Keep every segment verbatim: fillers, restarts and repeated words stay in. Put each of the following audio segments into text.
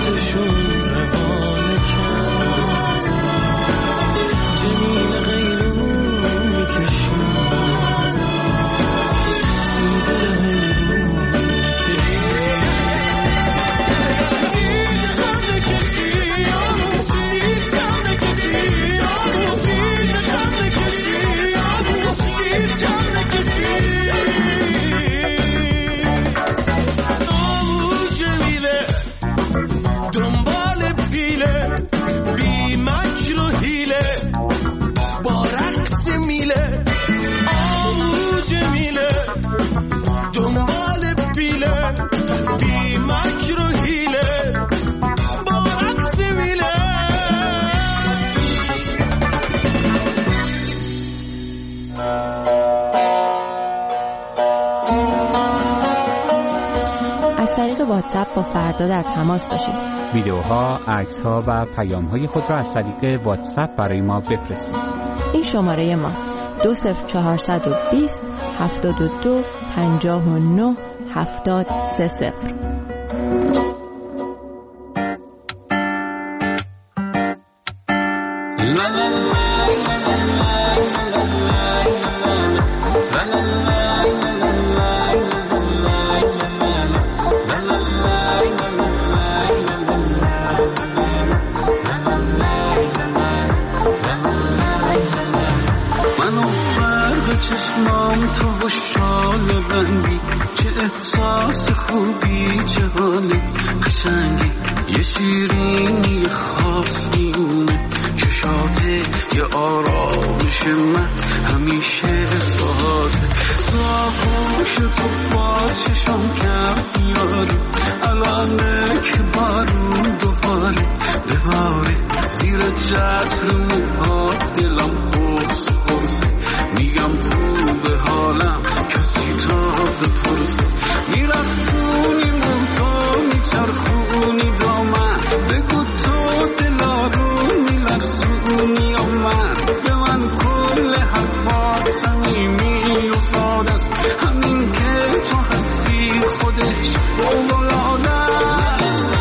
دستشون روانه کرد جمیل غیرون میکشید سیدر غیرون میکشید واتساپ با فردا در تماس باشید. ویدیوها، عکس‌ها و پیام‌های خود را از طریق واتساپ برای ما بفرستید. این شماره ماست: دو صفر چهارصد و بیست هفتاد و دو پنجاه و نه هفتاد سه صفر. چشمام تو و شال رنگی، چه احساس خوبی، چه حال قشنگی، یه شیرینی خاص میونه چشاته، یه آرامش من همیشه باهاته، باهوش تو باششم کم بیاری، الانه که بارون دوباره بباره، زیر جتر موهات دلم قرص قرصه، میگم خوبه حالم کسی تا بپرسه، میرفتونی منتو میچرخونی دامن، بگو تو دلارو میلرسونی یا من، به من کل حرفات صمیمی و ساده است، همین که تو هستی خودش فوق‌العاده است.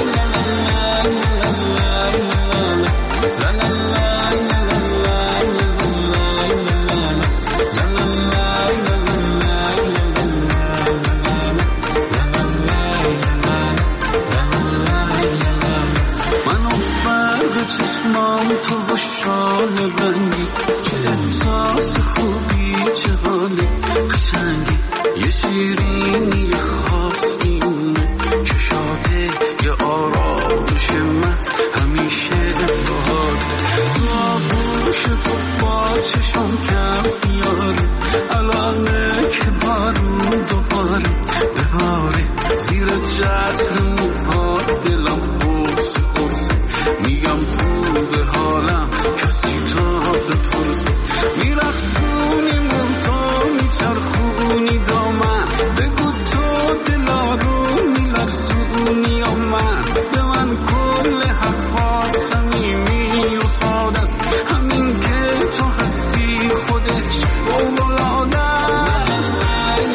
تو و شال رنگی، چه احساس خوبی، چه حال قشنگی، یه شیرینی خاص میونه چشاته، یه آرامش من همیشه باهاته، باهوش تو با چشم کم بیاری، الانه که بارون دوباره بباره، زیر جتر موهات دلم قرص قرصه، میگم خوبه حالم کسی تا بپرسه، میرفتونی منتو میچرخونی دامن، بگو تو دلارو میلرسونی یا من، به من کل حرفات صمیمی و ساده است، همین که تو هستی خودش فوق‌العاده است.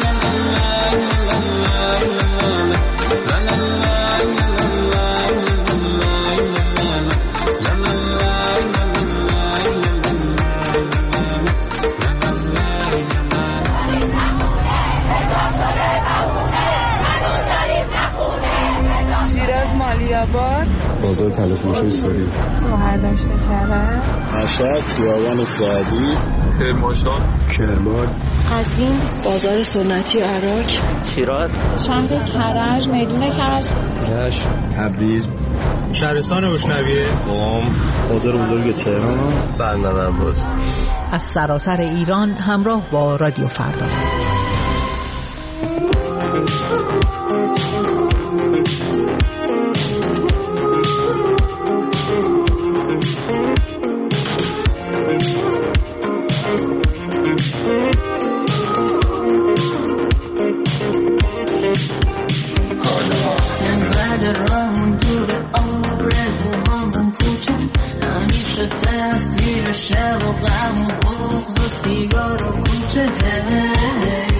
بازار تلفروشی سوری، مهردشت کرد، مشهد، خیابان سعدی، کرمانشاه، کرمان، قزوین، بازار سنتی عراق، شیراز، شهر کرج، میدون کرج، رشت، تبریز، شهرستان روشنویه، قم، بازار بزرگ تهران، بندر عباس. از سراسر ایران همراه با رادیو فردا. تصویر شب و غم و بغض و سیگار و کوچه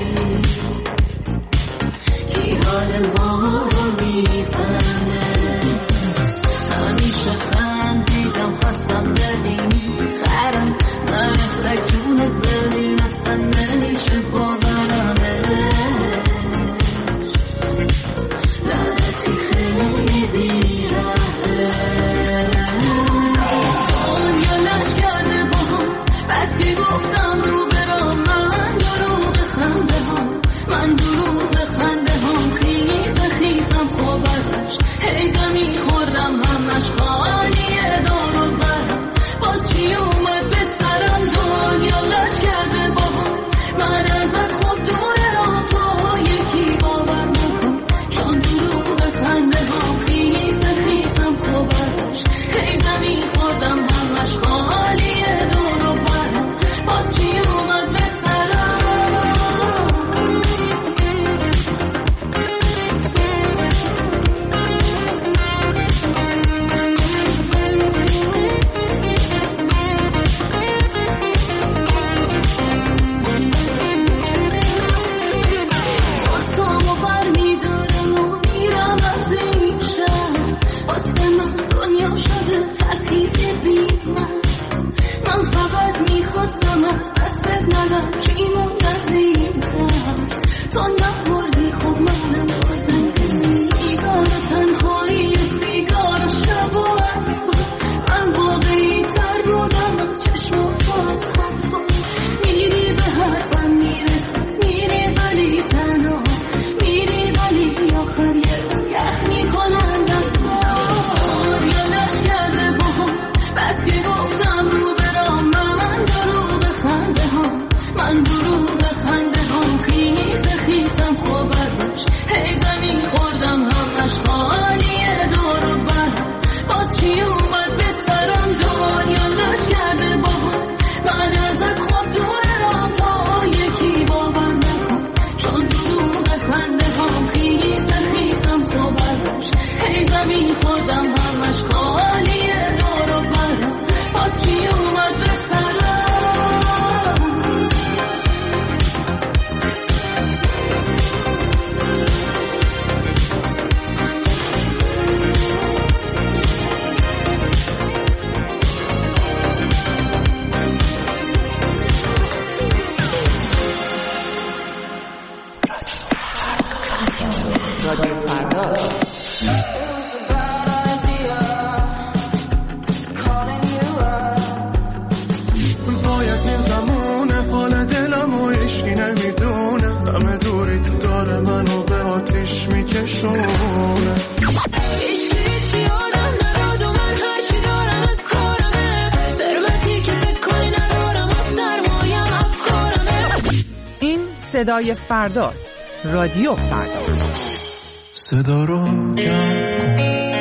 صدای فرداست. رادیو فردا. صدا رو جمع کن،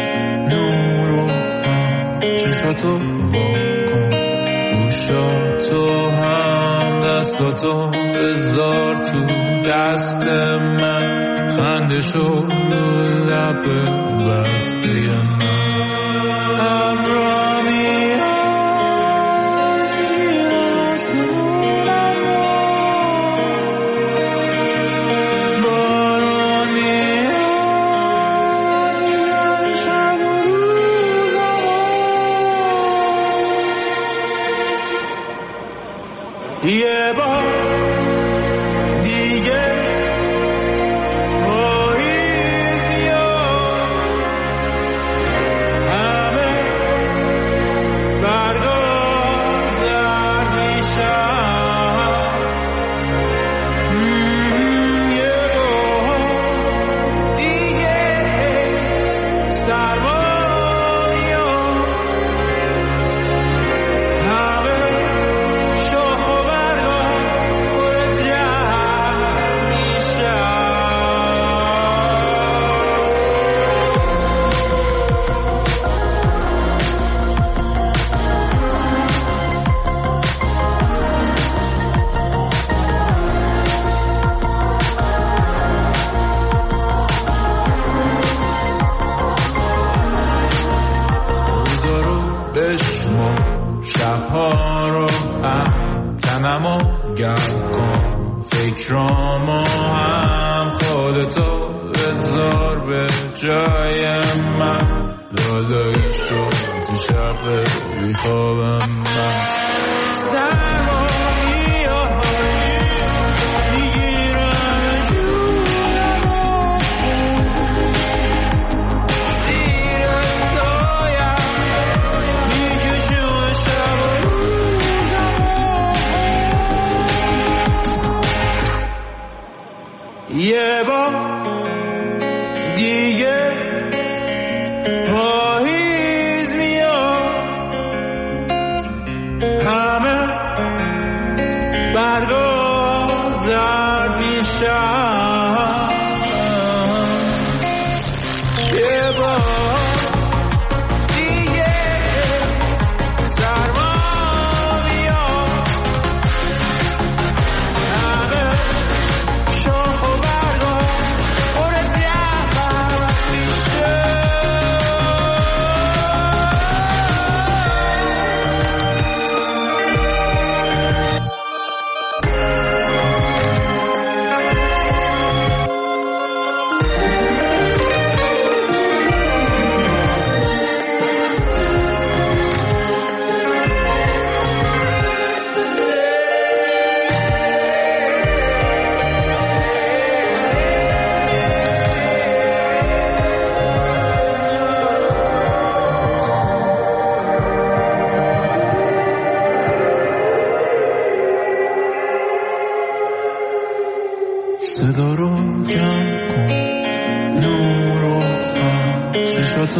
نورو هم چشاتو وا کن، گوشاتو هم دستاتو بذار تو دست من، خندشو لب بسته من امرامی یه بار دیگه پاییز میاد، همه برگا زرد میشن، یه بار دیگه سرما میاد، همه شاخ شبها رو هم تنمو گرم کن، فکرامو هم خودتو بذار به جای من، لالایی شد تو شب بیخوابم من، سرما میاد میگیرم جونمو زیر سایم میکشم شب و روزمو، یه بار دیگه پاییز میاد، همه برگا زرد میشن، یه بار دیگه سرما میاد، همه شاخ و برگا پر زهر میشه.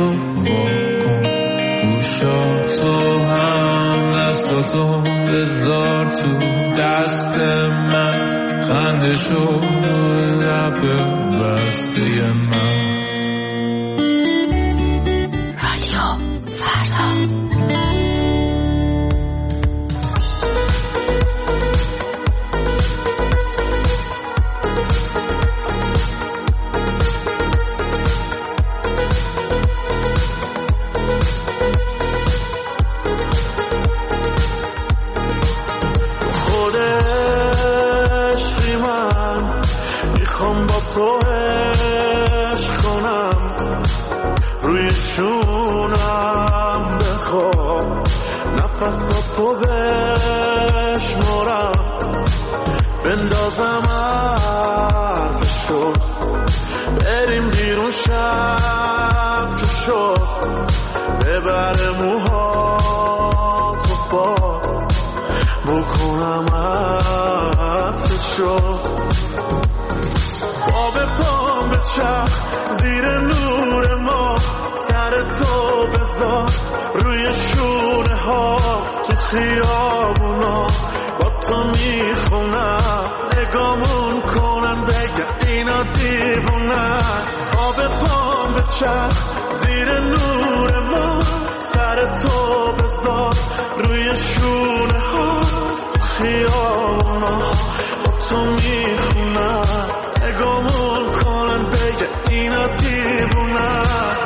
واکن گوشاتو هم دستاتو بذار تو دست من خنده شو لب بسته من تو بشمارم بندازم حرفشو بریم بیرون شب که شد ببره موها تو باد بکنم حرفشو با به پام به چرخ زیر نور ما سر تو بذار روی شونه ها تو خیابونا با تو میخونم نگامون کنن بگن اینا دیوونن آب پام به چرخ زیر نور ما سر تو بذار روی شونه ها تو خیابونا با تو میخونم نگامون کنن بگن اینا دیوونن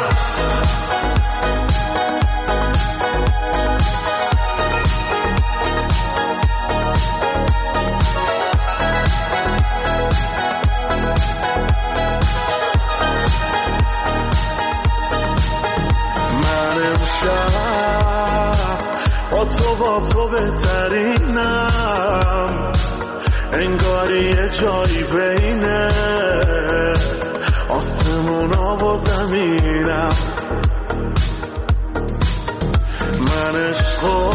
تو با تو بهترینم انگاری یه جایی بینه آسمونا و زمینم من عشقو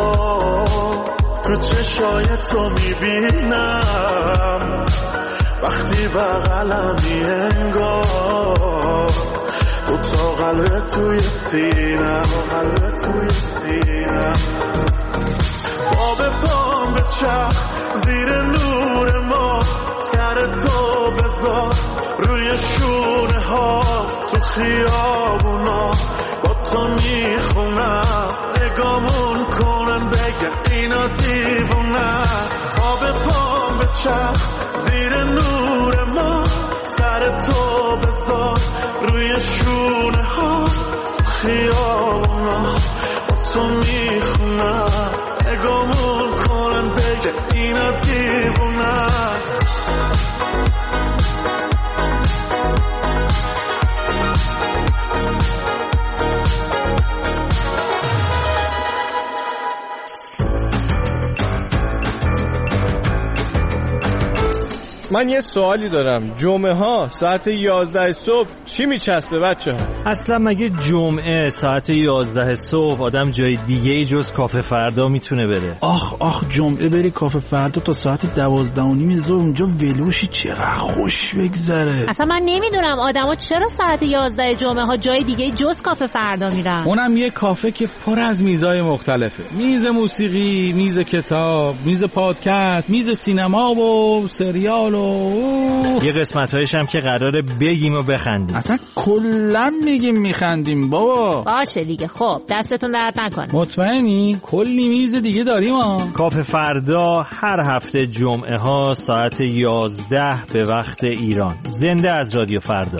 تو چشای تو میبینم وقتی بغلمی انگار دو تا قلب توی سینم قلب توی سینم با به پام به چرخ زیر نور ما سر تو بذار روی شونه ها تو خیابونا با تو میخونم نگامون کنن بگن اینا دیوونن با به پام به چرخ زیر نور ما سر تو بذار روی شونه ها تو خیابونا با تو میخونم نگامون کنن بگه اینا دیوونن من یه سوالی دارم. جمعه ها ساعت یازده صبح چی میچسبه بچه ها؟ اصلا مگه جمعه ساعت یازده صبح آدم جای دیگه جز کافه فردا میتونه بره؟ آخ آخ جمعه بری کافه فردا تا ساعت دوازده و نیم ظهر اونجا ولوشی چقدر خوش بگذره. اصلا من نمیدونم آدما چرا ساعت یازده جمعه ها جای دیگه جز کافه فردا میرن. اونم یه کافه که پر از میزای مختلفه. میز موسیقی، میز کتاب، میز پادکست، میز سینما و سریال و یه قسمت‌هایش هم که قراره بگیم و بخندیم. اصلا کلا میگیم میخندیم بابا. باشه دیگه. خب دستتون درد نکنه. مطمئنی؟ کلی میز دیگه داریم ها. کافه فردا هر هفته جمعه ها ساعت یازده به وقت ایران. زنده از رادیو فردا.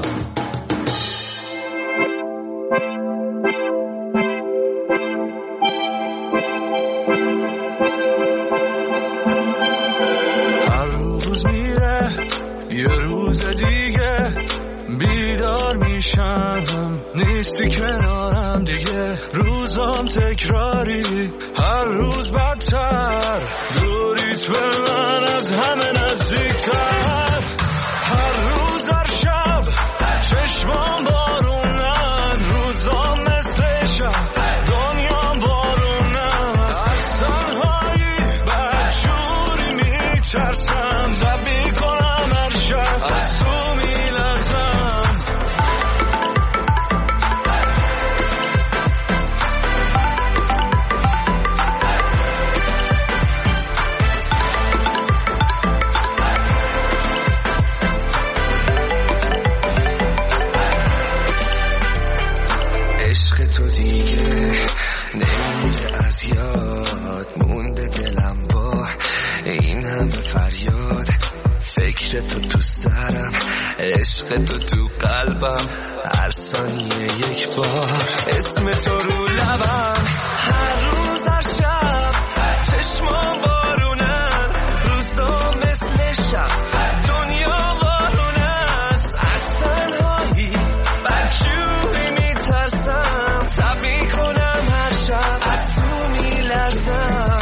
یه روز دیگه بیدار میشم نیستی کنارم دیگه روزام تکراری هر روز بدتر دوریت به من از همه نزدیکتر هر روز هر شب چشمام بارونن روزام مثل شب دنیام بارونن از تنهایی بدجوری میترسم زبی کنم هر شب از تو میلرزم عشق تو دیگه نمیره از یاد، مونده دلم با این همه فریاد. فکر تو تو سرم، عشق تو تو قلبم، هر ثانیه یک بار اسم تو رو لبم. هر روز هر شب چشمام بارونن، روزا مثل شب دنیا بارون است. از تنهایی بدجوری میترسم، تب میکنم هر شب از تو میلرزم.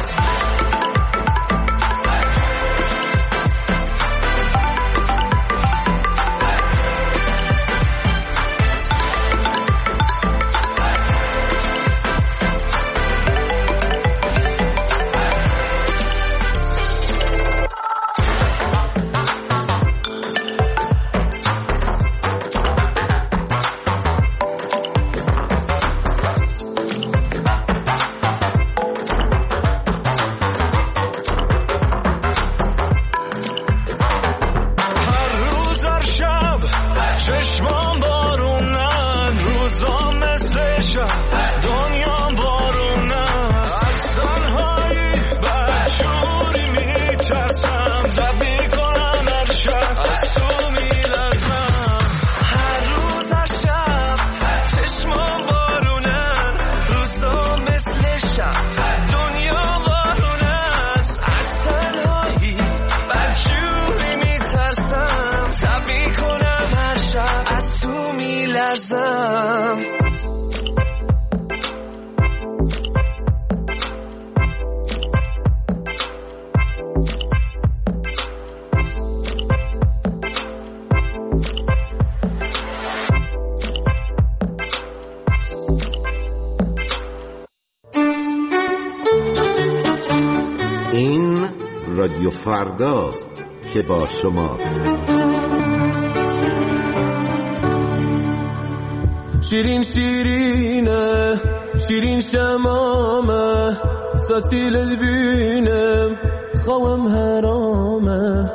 این رادیو فرداست که با شماست. شیرین شیرینه شیرین شمامه ستیلت بینم خوام حرامه.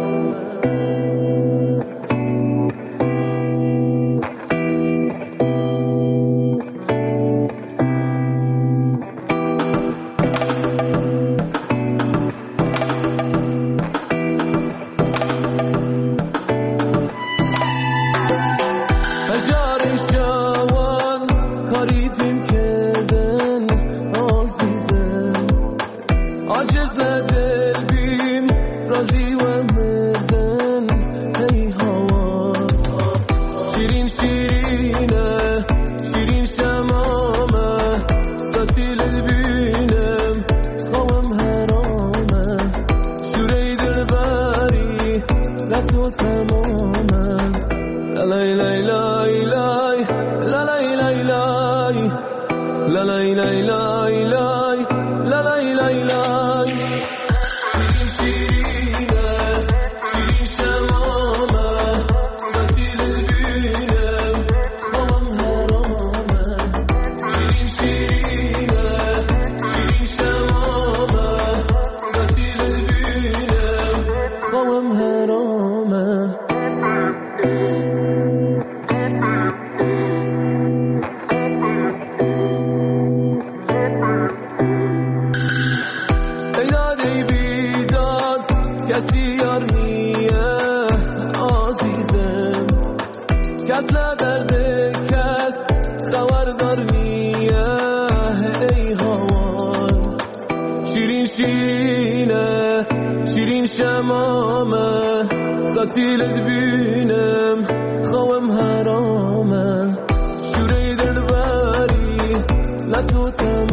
ستیلت بینم خوام حرامه. شوره دلبری لطو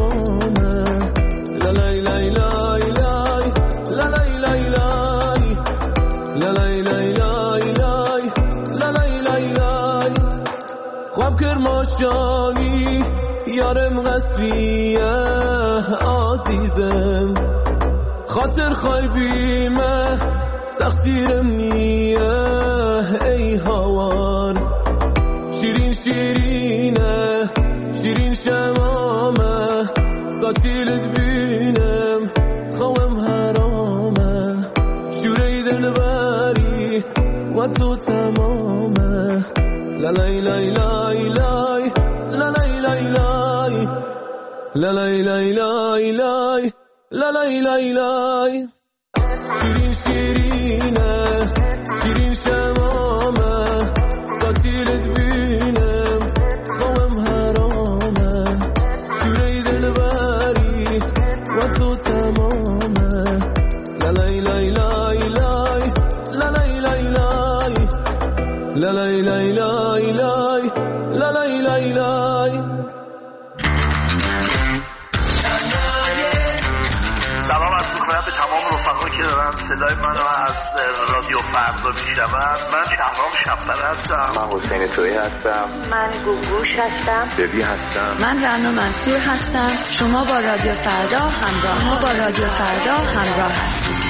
تمامه. لالای لای لای لای لالای لای لای لالای لای لای لای لالای لای لای. خواب کرماشانی یارم قصریه عزیزم. خاطر خوای بیمه تقصیرم نیه ای هوار. شیرین شیرینه شیرین شمامه ستیلت بینم خوام حرامه. شوره دلبری و تو تمامه. لالای لای لای لای لالای لا لای لای لای لای لا لای لای لای شیرین شیرینه شیرین شمامه ساتیلت بینم خوام حرامه شیره دل بری و تو تمامه لا لای لای لای لای لا لای لای لای لا لای لای لای لای لا لای لای لای. سلام عرض می‌کنم به تمام رفقایی که دارن صدای منو از رادیو فردا میشنون. من شهرام شب‌پره هستم. من حسین تویی هستم. من گوگوش هستم. ببی هستم. من رنا منصور هستم. شما با رادیو فردا همراه ما با رادیو فردا همراه هستید.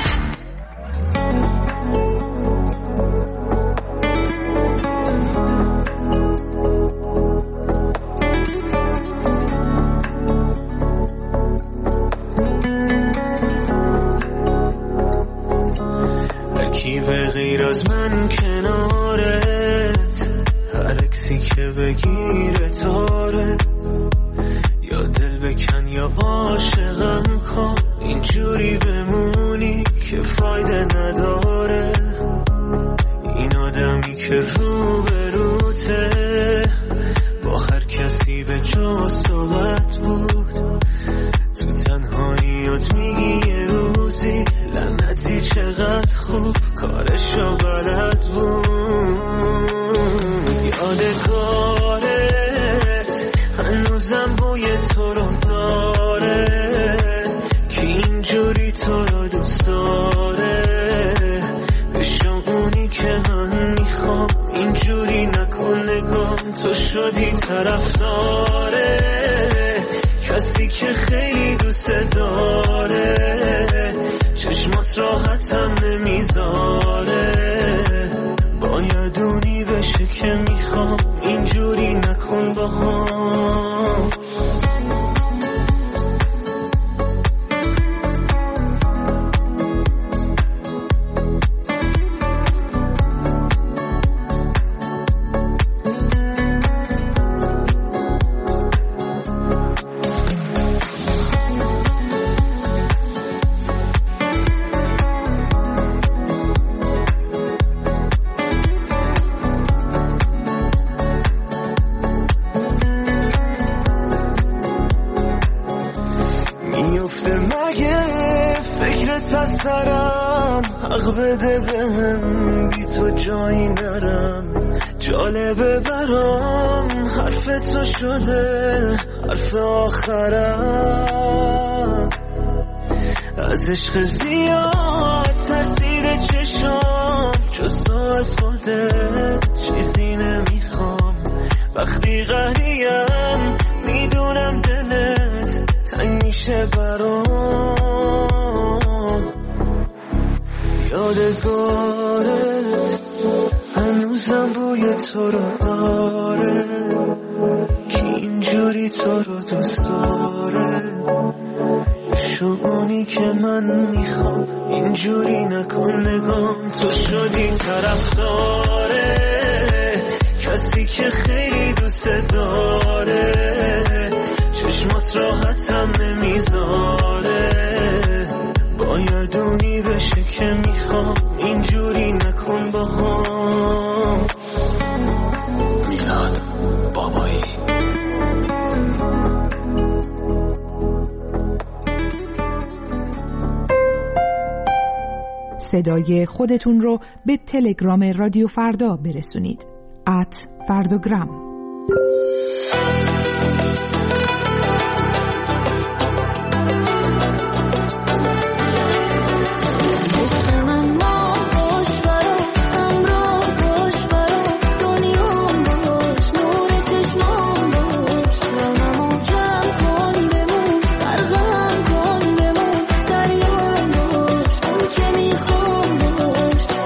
به غیر از من کنارت هر اکسی که بگیره تارت یا دل بکن یا عاشقم کن اینجوری بمونی که فایده نداره این آدمی که رو به روته با هر کسی به جا صحبت بود تو تنهاییات میگی یه روزی لعنتی چقدر خوب کارشو بلد بود یادگارت هنوزم بوی تو رو داره که اینجوری تو رو دوست داره بشو اونی که من میخوام اینجوری نکن نگام تو شدی طرفداره کسی که خیلی دوست داره چشمات راحتم نمیذاره باید اونی بشه که میخوام اینجوری نکن با هم. بده بهم بی تو جایی نرم جالبه برام حرف تو شده حرف آخرم از عشق زیاد تاثیر چشام جز تو از خودت چیزی نمیخوام وقتی قهریم میدونم دلت تنگ میشه برام یادگارت هنوزم بوی تو رو داره که اینجوری تو رو دوست داره شونی که من میخوام اینجوری نکن نگام تو شدی طرفداره کسی که خیلی دوست داره چشمات راحتم نمیذاره باید اونی بشه که میخوام اینجوری نکن با هم. میلاد بابایی صدای خودتون رو به تلگرام رادیو فردا برسونید ات فرداگرام.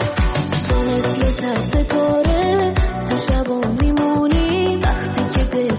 تو شبا میمونی وقتی که دل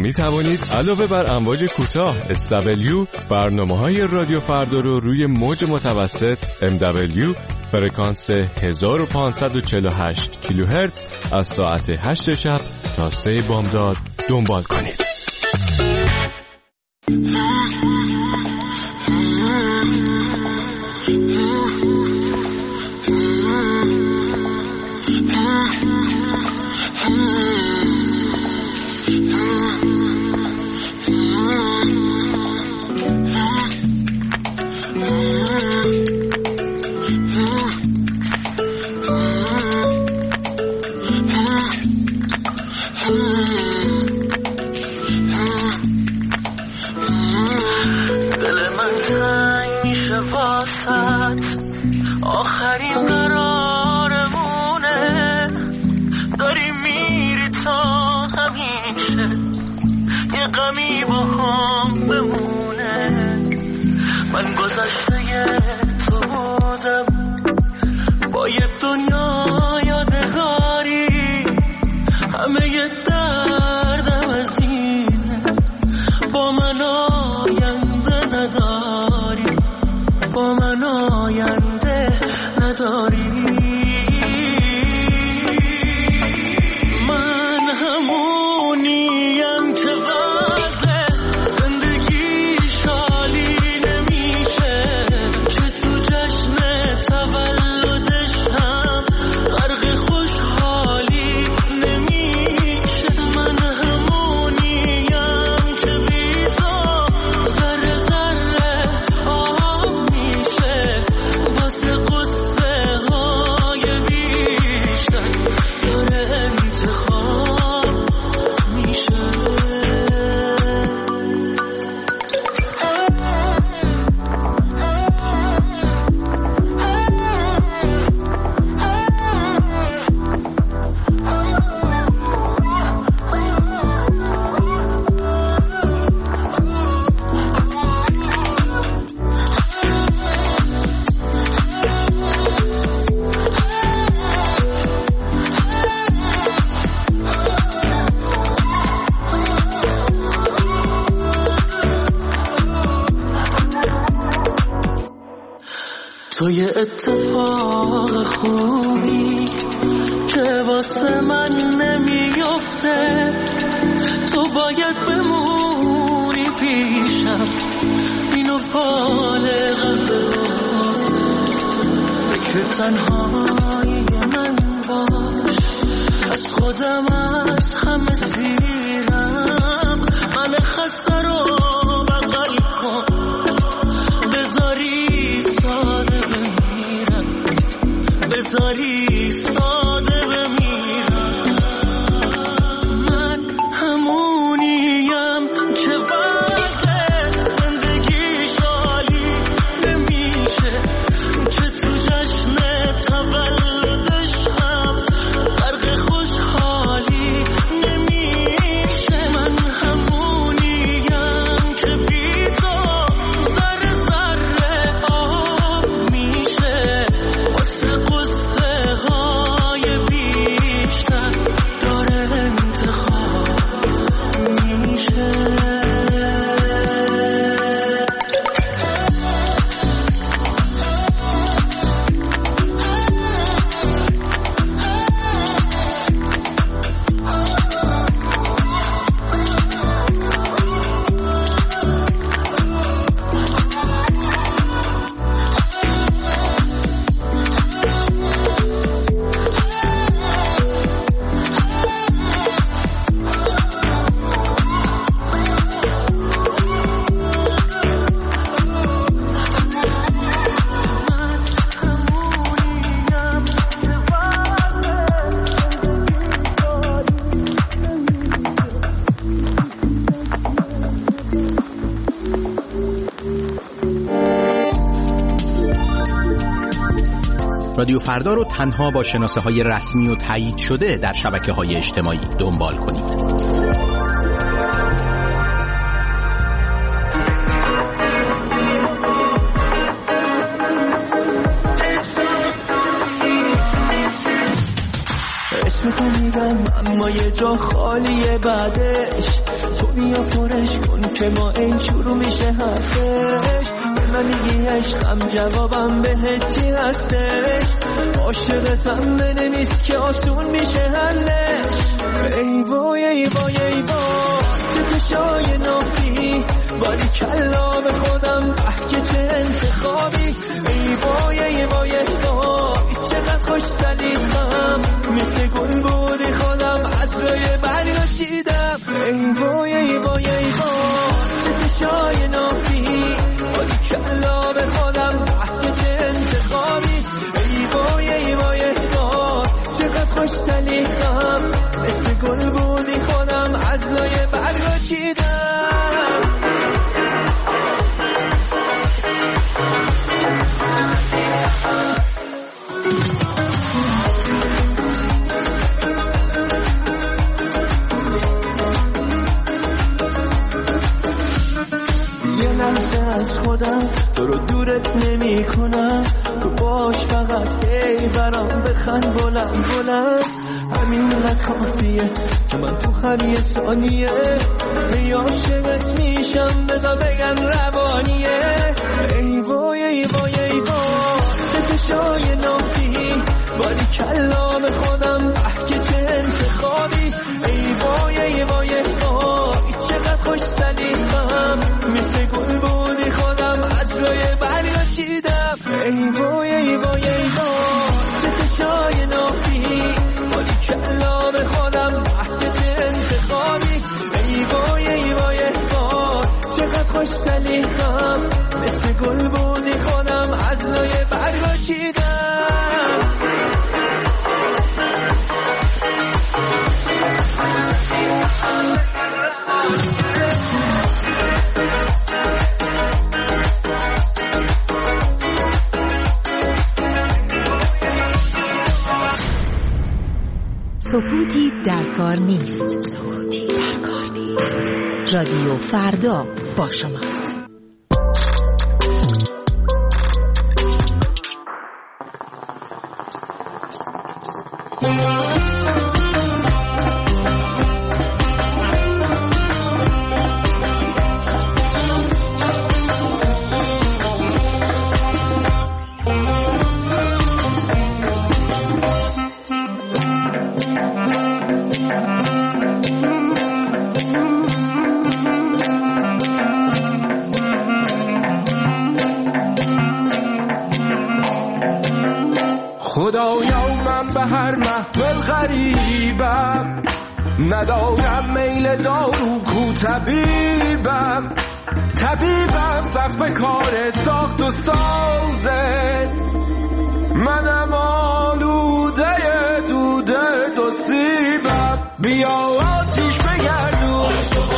می توانید علاوه بر امواج کوتاه اس دبلیو برنامه‌های رادیو فردا رو روی موج متوسط ام دبلیو فرکانس هزار و پانصد و چهل و هشت کیلوهرتز از ساعت هشت شب تا سه بامداد دنبال کنید. آخرین قرارمونه، داری میری تا همیشه یه غمی با هم بمونه. من گذشته تو بودم با یه دنیا یادگاری، همه یه دردم از اینه با من آینده نداری، با من آینده نداری. من همونیم که وضع زندگی شالی نمیشه، که تو جشن تولدش هم غرق خوشحالی نمیشه. من همونیم که بی تو ذره ذره آب میشه، واسه قصه های بیشتر داره انتخاب میشه. تو یه اتفاق خوبی که واسه من نمیفته، تو باید بمونی پیشم، اینو بالغم بگو که تنهایی من باش. از خودم از همه سیرم، من خسته رو بغل کن، بذاری ساده بمیرم، بذاری ساده بمیرم. من همونیم که وضع زندگی شالی نمیشه، که تو جشن تولدش هم غرق خوشحالی نمیشه. من همونیم که بی تو ذره ذره آب میشه، واسه قصه های بیشتر داره انتخاب میشه. رادیو فردا رو تنها با شناسه های رسمی و تایید شده در شبکه های اجتماعی دنبال کنید. اسم تو میگم اما یه جا خالیه بعدش، تو بیا پرش کن که ما این شروع میشه حرفش. به من میگی عشقم جوابم بهت چی هستش؟ عاشقتم بده نیست که آسون میشه حلش. ای وای ای وای ای وای چه چشای نافی باری کلا به خودم اه که چه انتخابی. ای وای ای وای ای وای چقدر خوش سلیقم مثل گل بودی خودم از روی برگا چیدم. ای وای ای وای ای وای چه چشای نافی باری کلا به خودم اه که چه انتخابی. ای وای ای وای ای وای چقدر خوش سلیقم مثل گل بودی خودم از لای برگا چیدم. یه لحظه از خودم تو رو دورت نمی کنم، تو باش فقط هی برام بخند بلند بلند. همینقدر کافیه که من تو هر یه ثانیه هی عاشقت میشم بذار بگم روانیه. ای وای ای وای ای وای چه چشای نافی باری کلا به خودم اه که چه انتخابی. ای وای ای وای ای وای چقدر خوش سلیقم مثل گل بودی خودم از روی برگا چیدم. ای وای ای وای ای وای چه چشای نافی باری کلا به خودم اه که چه انتخابی. ای وای ای وای ای وای چقدر خوش سلیقم مثل گل بودی خودم از روی برگا چیدم. سکوتی در کار نیست. سکوتی در کار نیست. رادیو فردا با شماست. خدایا من به هر محفل غریبم، ندارم میل دارو کو طبیبم. طبیبم سقف کار ساخت و سازه، منم آلوده دوده دو سیبم. بیا آتیش بگردون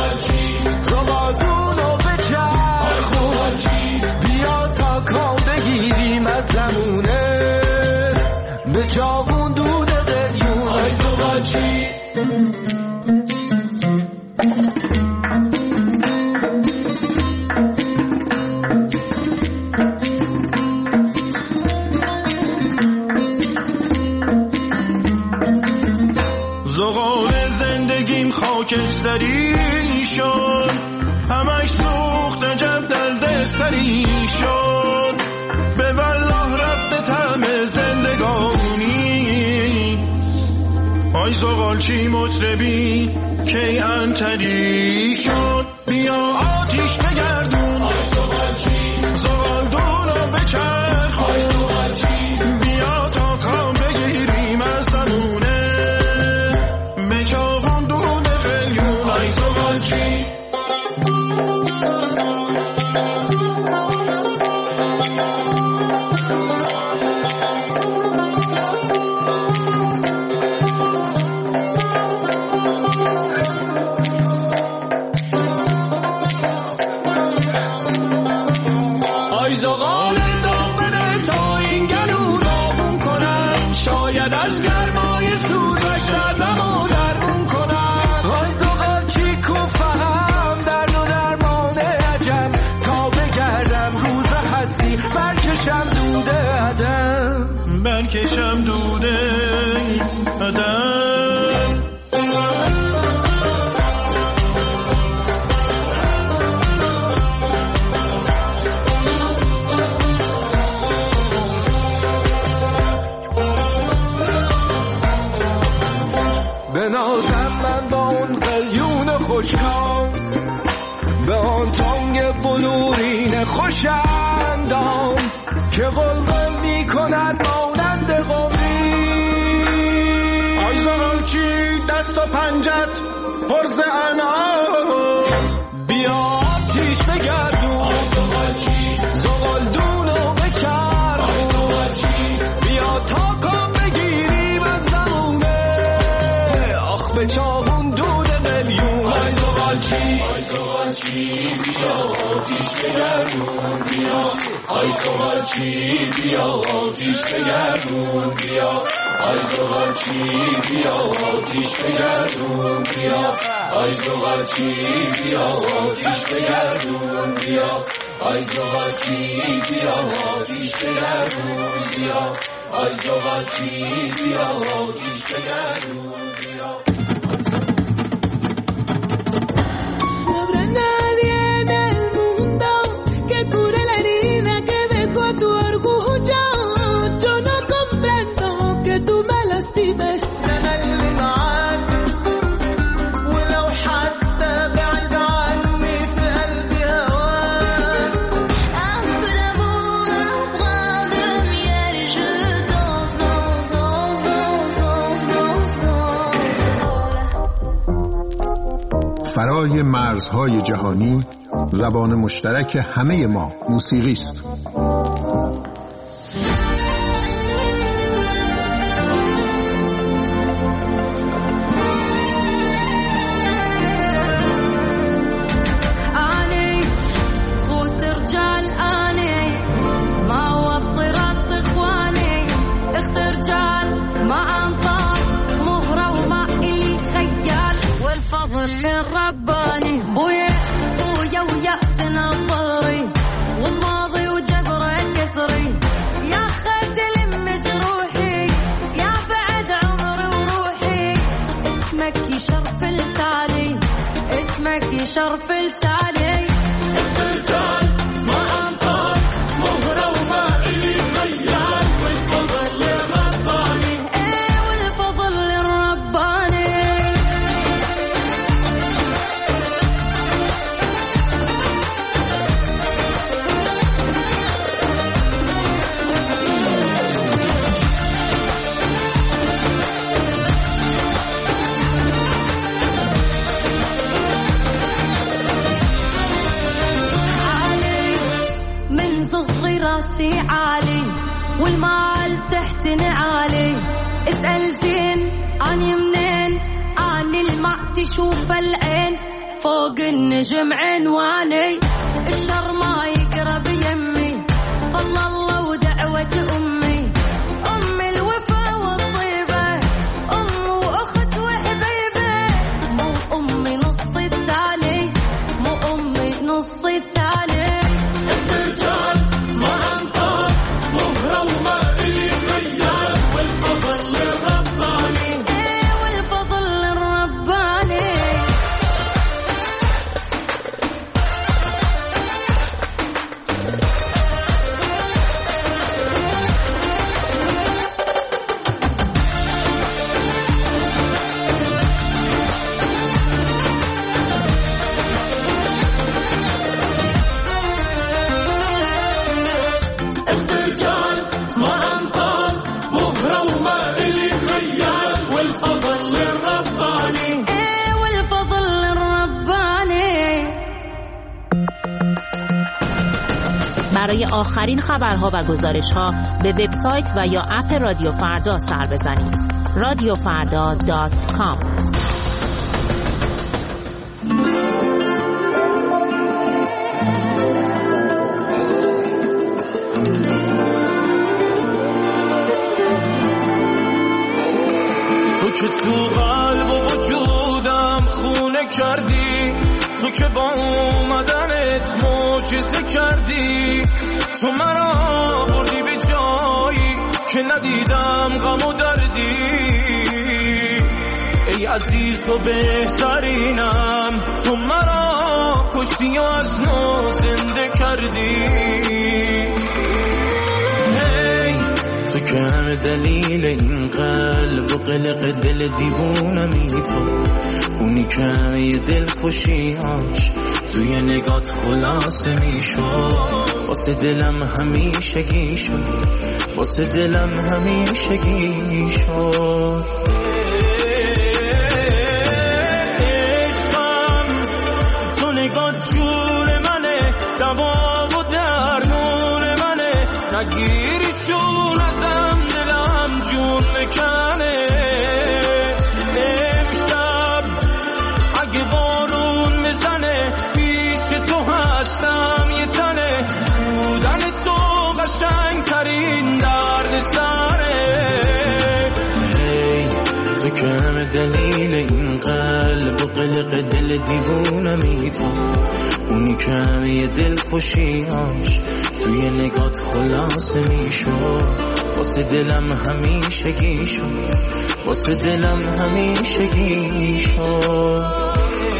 زبادونو بچرخون، بیا تا کام بگیریم از زمونه به جاون دود قلیون. آی زباچی زغال زندگیم خاکستری شد، همش سوخت جب دلده سری شد. به والله رفته طعم زندگانی، آی زغال چی مطربی کی انتری شد. بیا آتیش بگردون زغال دونو بچرخون، بیا تا کام بگیریم از زمونه به جاون دود قلیون. آی زغال چی از گرمای سوزش دردمو درمون کنم. آی زغال چی کو فهم درد و درمان عجم، تا بگردم روز هستی برکشم دوده عدم، برکشم دوده عدم. خوشکام به آن تانگ بلورین خوشندام که قلقل می کند مانند قمری. آی زغالچی دست و پنجت پرز انعام، بیا آتیش بگردون زغالدونو بچرخون، بیا تا کام بگیریم از زمونه، آخ به چاقون دود میلیون. آی زغالچی آی زغالچی بیا آتیش بگردون بیا، آی زغالچی بیا آتیش بگردون بیا، آی زغالچی بیا آتیش بگردون بیا، آی زغالچی بیا آتیش بگردون بیا، آی زغالچی بیا آتیش بگردون بیا، آی زغالچی بیا آتیش بگردون بیا. فرای مرزهای جهانی زبان مشترک همه ما موسیقی است. الرباني بويا بويا ويأسنا ضري والماضي وجبر كسري، يا خاتل مجروحي يا بعد عمري وروحي، اسمك يشرف لساني اسمك يشرف لساني. الرجال ما أنطر مهرة وما إلي خيال، والفضل للرباني ايه والفضل للرباني. راسي عالي والمال تحت نعالي، اسأل زين أني منين أني الماء تشوف العين، فوق النجم عنواني الشر ما يقرب يمي، فضل الله ودعوة أمي أم الوفا والطيبة، أم وأخت وحبيبة، مو أمي نص الثاني مو أمي نص الثاني. الرجال ما أنطر مهرة وما إلي خيال، والفضل للرباني ايه والفضل للرباني. برای آخرین خبرها و گزارش‌ها به وبسایت و یا اپ رادیو فردا سر بزنید. رادیو فردا دات کام. تو که تو قلب و وجودم خونه کردی، تو که با اومدنت معجزه کردی، تو مرا بردی به جایی که ندیدم غم و دردی، ای عزیز و بهترینم، تو مرا کشتی و از نو زنده کردی. hey. تو که همه دلیل این قلب و قلق دل دیوونمی، تو اونی که همه دل خوشیاش توی نگات خلاصه میشد، واسه دلم همیشگی شد، واسه دلم همیشگی شد. عشقم تو نگات جون منه، دوا و درمون منه، نگیریشون ازم دلم جون مکنه. امشب اگه بارون بزنه پیش تو هستم یه تنه، بودن تو قشنگ ترین درد سره. hey, تو که همه دلیل این قلب و قلق دل دیوونمی، تو اونی که همه دل خوشیاش توی نگات خلاصه میشد، واسه دلم همیشگی شد، واسه دلم همیشگی شد.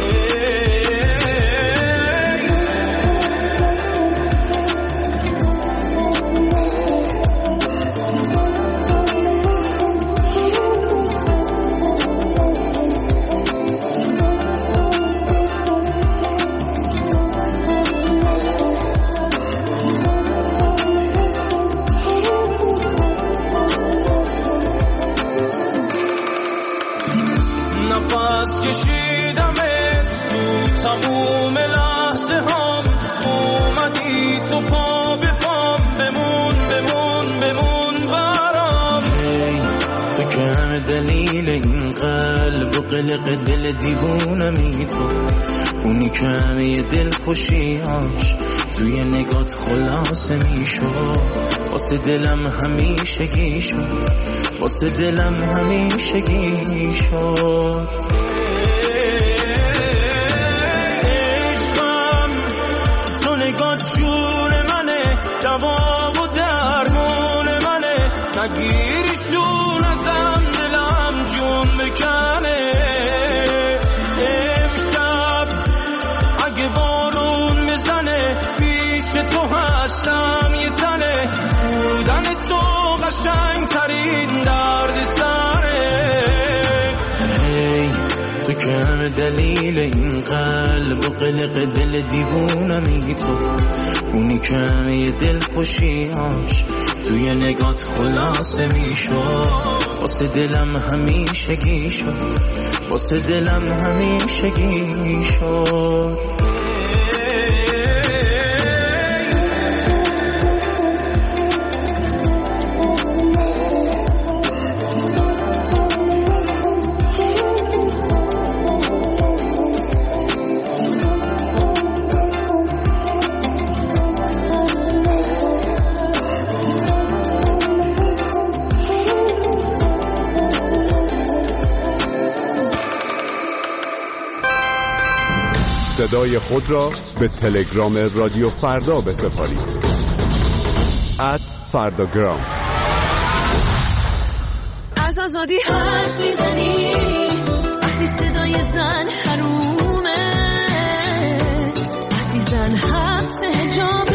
نفس کشیدمت تو تموم لحظه هم، اومدی تو پا به پام، بمون بمون بمون برام. hey, تو که همه دلیل این قلب و قلق دل دیوونمی، تو اونی که همه دل خوشیاش توی نگات خلاصه میشد، واسه دلم همیشگی شد، واسه دلم همیشگی شد. عشقم تو نگات جون منه، دوا و درمون منه، نگیریشون ازم دلم جون بکنه. امشب اگه بارون بزنه پیش تو هستم یه تنه، بودن تو قشنگ ترین درد سره. hey, تو که همه دلیل این قلب و قلق دل دیوونمی، تو اونی که همه دل خوشیاش توی نگات خلاصه میشد، واسه دلم همیشگی شد، واسه دلم همیشگی شد. صدای خود را به تلگرام رادیو فردا بسپارید. ات فرداگرام. از آزادی حرف میزنی وقتی صدای زن حرومه، وقتی زن حبس حجاب